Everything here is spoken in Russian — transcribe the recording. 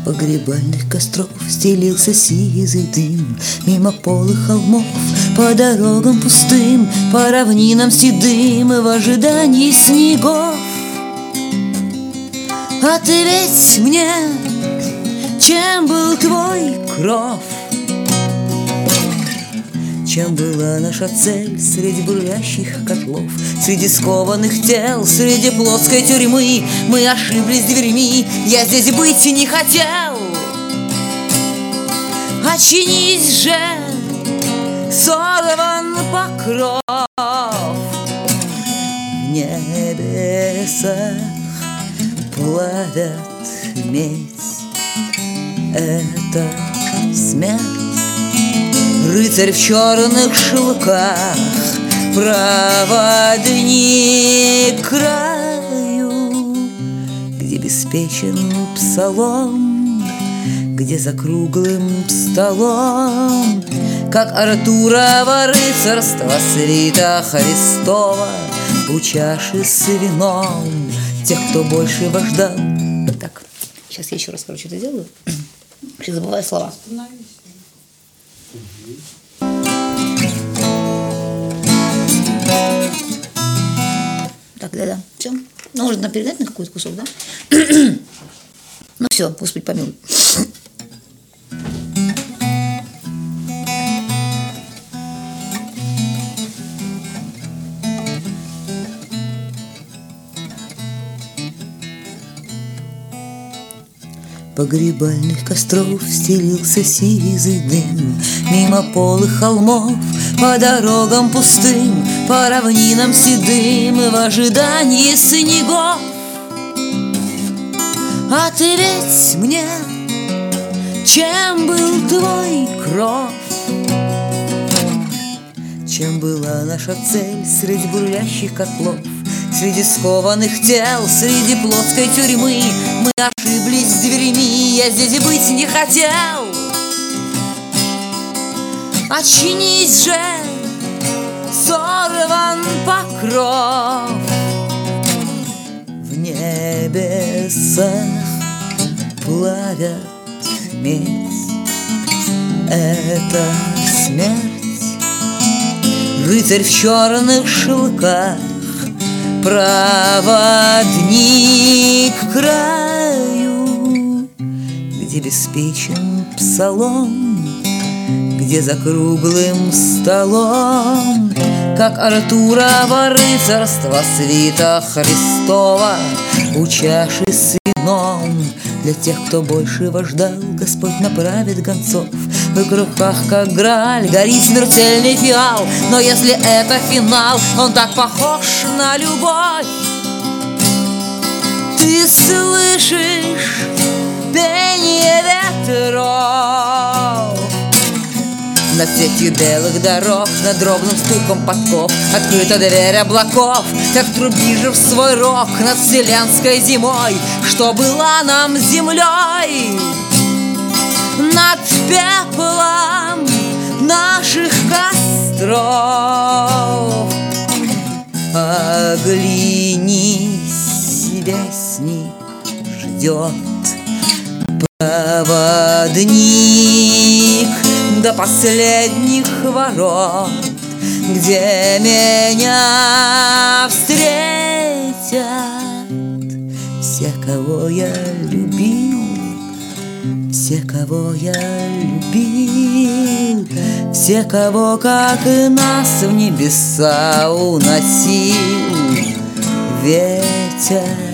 Погребальных костров стелился сизый дым, мимо полых холмов, по дорогам пустым, по равнинам седым и в ожидании снегов. Ответь мне, чем был твой кров? Чем была наша цель среди бурлящих котлов, среди скованных тел, среди плоской тюрьмы? Мы ошиблись дверьми, я здесь быть и не хотел. Очнись же, сорван покров. В небесах плавят медь, это смерть. Рыцарь в черных шелках, проводник к краю, где беспечен псалом, где за круглым столом, как Артурово рыцарство, свита Христова, у чаши с вином тех, кто больше ждал. Так, сейчас я еще раз, это сделаю. Я забываю слова. Так, да, все. Ну, можно передать на какой-то кусок, да? Ну все, Господи помилуй. Погребальных костров стелился сизый дым, мимо полых холмов, по дорогам пустым, по равнинам седым и в ожидании снегов. Ответь мне, чем был твой кров? Чем была наша цель среди бурлящих котлов, среди скованных тел, среди плоской тюрьмы? Мы ошиблись дверьми, я здесь быть не хотел. Очнись же, сорван покров. В небесах плавят медь, это смерть. Рыцарь в черных шелках, проводник к краю, где беспечен псалом, где за круглым столом, как Артурово рыцарство, свита Христова, у чаши с вином. Для тех, кто больше ждал, Господь направит гонцов. В их руках, как грааль, горит смертельный фиал. Но если это финал, он так похож на любовь. Ты слышишь пение ветров на сети белых дорог, над дробным стуком подков открыта дверь облаков. Так труби же в свой рог над вселенской зимой, что была нам землей, над пеплом наших костров. Оглянись, вестник ждет проводник до последних ворот, где меня встретят все, кого я любил, все, кого я любил, все, кого, как и нас, в небеса уносил ветер.